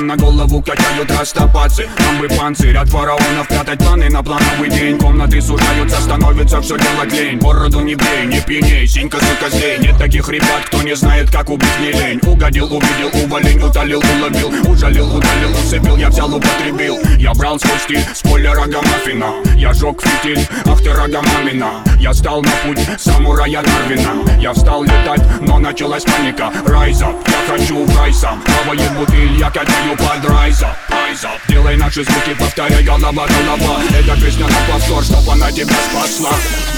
на голову качают растопацы. Нам бы панцирь от фараонов, прятать планы на плановый день. Комнаты сужаются, становится все делать лень. Бороду не бей, не пьяней, синька за козлей. Нет таких ребят, кто не знает, как убить не лень. Угодил, увидел, уволень, утолил, уловил. Ужалил, удалил, усыпил, я взял, употребил. Я брал свой стиль, спойлер Рогомаффина. Я жег фитиль, ах ты Рогомамина. Я стал на путь самурая Дарвина. Я встал летать, но началась паника. Rise up, я хочу в рай сам. Плавает бутыль, я катаю под rise up, rise up. Делай наши звуки, повторяй голова, голова. Эта песня на повтор, чтоб она тебя спасла.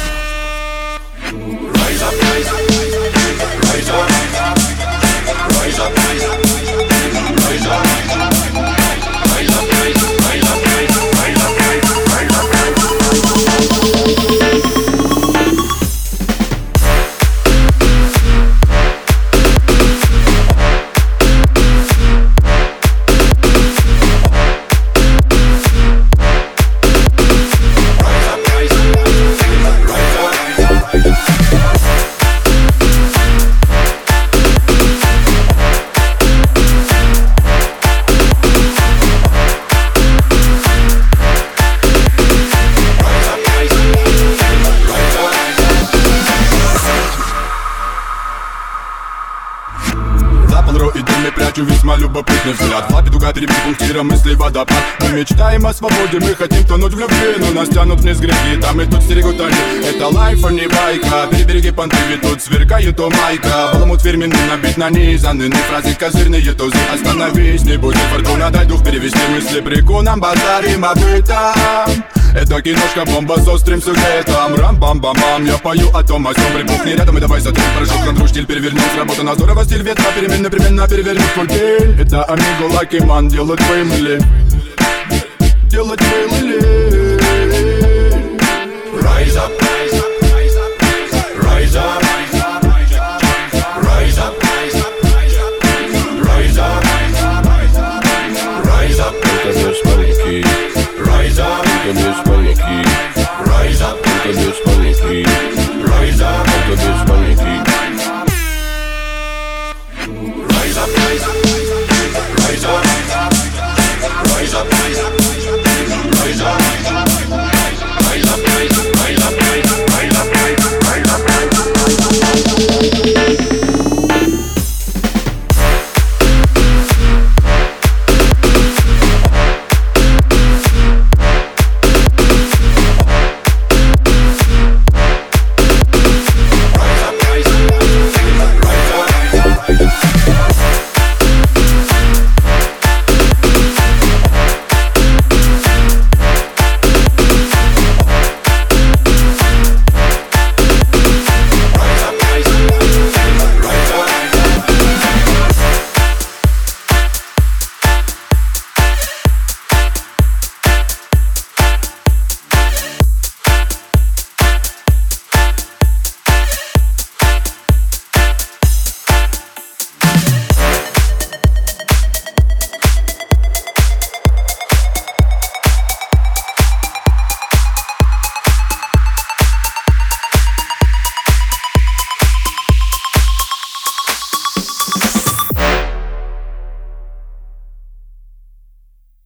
Rise up, rise up, rise up, rise up, rise up, rise up, rise up. Прячу весьма любопытный взгляд. В лапе дуга, три пунктира, мысли водопад. Мы мечтаем о свободе, мы хотим тонуть в любви, но нас тянут вниз грехи, там и тут стерегут они. Это лайф, а не байка. Перебереги понты, ведь тут сверкает о майка. Баламут фирменный, набит нанизанный фразы козырные тузы. Остановись, не будь фортуна, дай дух перевести мысли прикуном. Базарим об этом. Это киношка бомба с острым сюжетом. Рам-бам-бам-бам, я пою о том, о сём. Припухни рядом и давай затрем. Порошок, контроль, стиль перевернем. Сработано здорово, стиль ветра перемен, непременно перевернет твой день. Это Амиго, Лаки Ман, делать вымыли. Делать вымыли.